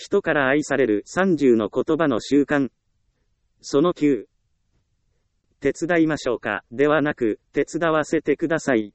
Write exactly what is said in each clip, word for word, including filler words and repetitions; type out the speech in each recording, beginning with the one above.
人から愛されるさんじゅうの言葉の習慣。そのきゅう。手伝いましょうか、ではなく、手伝わせてください。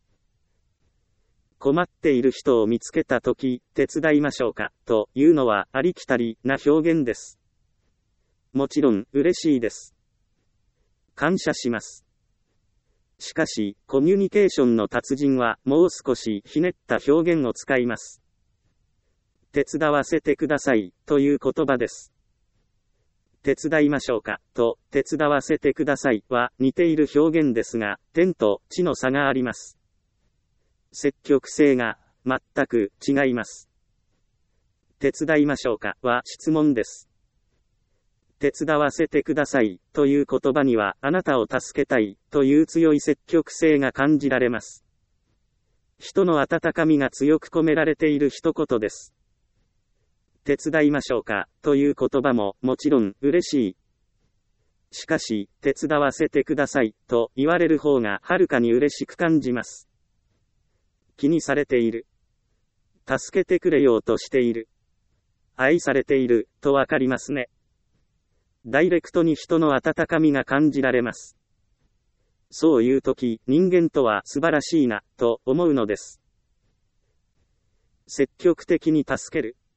困っている人を見つけたとき、手伝いましょうか、というのはありきたりな表現です。もちろん、嬉しいです。感謝します。しかし、コミュニケーションの達人は、もう少しひねった表現を使います。手伝わせてください、という言葉です。手伝いましょうか、と、手伝わせてくださいは似ている表現ですが、天と地の差があります。積極性が全く違います。手伝いましょうかは質問です。手伝わせてくださいという言葉にはあなたを助けたいという強い積極性が感じられます。人の温かみが強く込められている一言です。手伝いましょうかという言葉ももちろん嬉しい。しかし、手伝わせてくださいと言われる方がはるかに嬉しく感じます。気にされている。助けてくれようとしている。愛されている、とわかりますね。ダイレクトに人の温かみが感じられます。そういうとき、人間とは素晴らしいな、と思うのです。積極的に助ける。